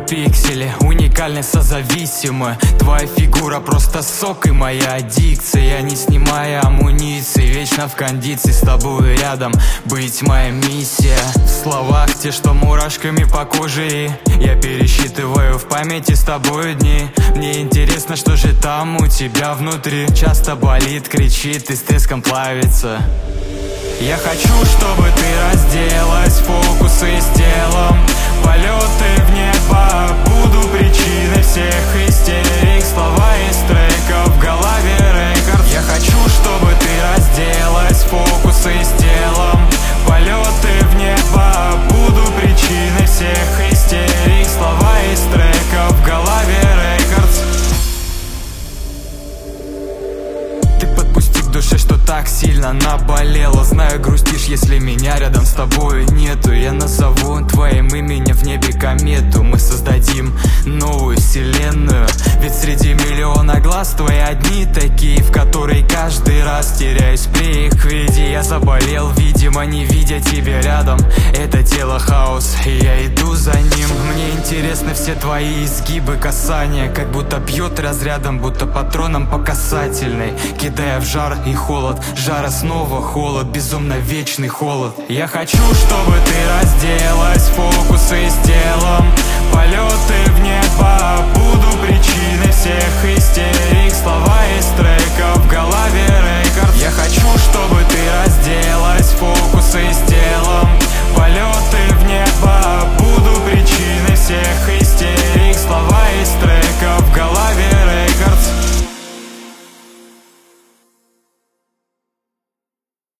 пиксели, уникальны, созависимы. Твоя фигура просто сок и моя аддикция. Я не снимая амуниции, вечно в кондиции. С тобой рядом быть моя миссия. В словах те, что мурашками по коже, и я пересчитываю в памяти с тобой дни. Мне интересно, что же там у тебя внутри. Часто болит, кричит и с треском плавится. Я хочу, чтобы ты разделась, фокусы с телом, полеты в небо. Буду причиной всех истерик, слова из треков в голове рекорд. Я хочу, чтобы ты разделась, фокусы с телом, полеты в небо. Буду причиной всех истерик, слова из треков в голове рекордс. Ты подпусти к душе, что так сильно наболело. Знаю, грустишь, если меня рядом с тобой нету. Я назову твоим именем в небе комету. Мы создадим новую вселенную. Ведь среди миллиона глаз твои одни такие, в которые каждый раз теряюсь при их виде. Я заболел, видимо, не видя тебя рядом. Это тело хаос, и я иду за ним. Мне интересны все твои изгибы, касания, как будто бьет разрядом, будто патроном по касательной, кидая в жар и холод, жара снова холод, безумно вечный холод. Я хочу, чтобы ты разделась, фокусы с телом, полеты в небо. Буду причиной всех истерик,